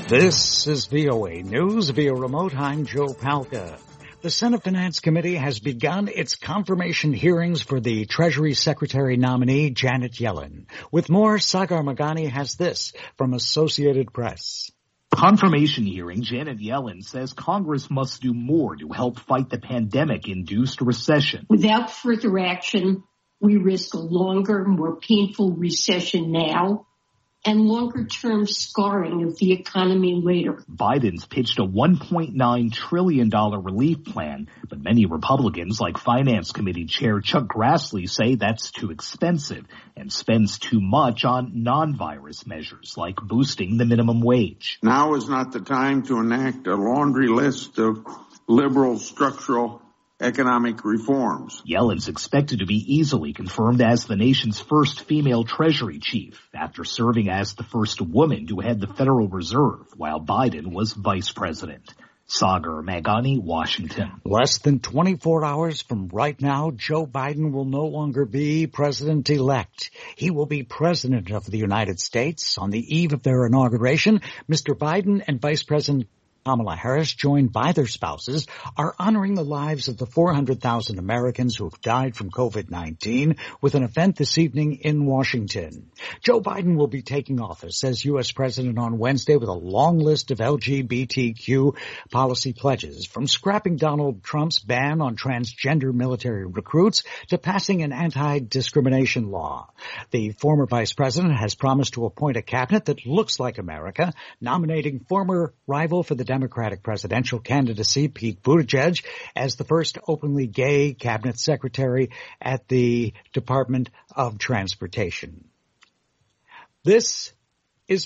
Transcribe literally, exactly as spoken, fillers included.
This is V O A News via remote. I'm Joe Palca. The Senate Finance Committee has begun its confirmation hearings for the Treasury Secretary nominee, Janet Yellen. With more, Sagar Meghani has this from Associated Press. Confirmation hearing, Janet Yellen says Congress must do more to help fight the pandemic-induced recession. Without further action, we risk a longer, more painful recession now and longer-term scarring of the economy later. Biden's pitched a one point nine trillion dollars relief plan, but many Republicans, like Finance Committee Chair Chuck Grassley, say that's too expensive and spends too much on non-virus measures, like boosting the minimum wage. Now is not the time to enact a laundry list of liberal structural economic reforms. Yellen's expected to be easily confirmed as the nation's first female Treasury chief after serving as the first woman to head the Federal Reserve while Biden was vice president. Sagar Meghani, Washington. Less than twenty-four hours from right now, Joe Biden will no longer be president-elect. He will be president of the United States. On the eve of their inauguration, Mister Biden and Vice President Kamala Harris, joined by their spouses, are honoring the lives of the four hundred thousand Americans who have died from COVID nineteen with an event this evening in Washington. Joe Biden will be taking office as U S president on Wednesday with a long list of L G B T Q policy pledges, from scrapping Donald Trump's ban on transgender military recruits to passing an anti-discrimination law. The former vice president has promised to appoint a cabinet that looks like America, nominating former rival for the Democratic presidential candidacy, Pete Buttigieg, as the first openly gay cabinet secretary at the Department of Transportation. This